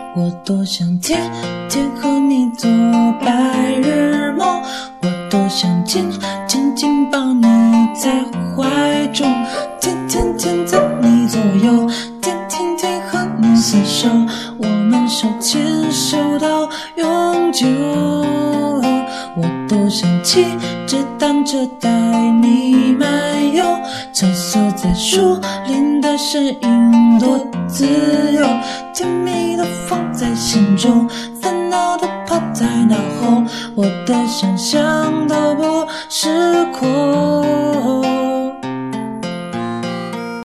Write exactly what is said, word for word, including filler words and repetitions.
我多想天天和你做白日梦，我多想紧紧紧抱你在怀中，天天天在你左右，天天天和你厮守，我们手牵手到永久。我多想骑着单车带你漫游，穿梭在树林的身影多自由，甜蜜的放在心中，烦恼的抛在脑后，我的想象都不失控。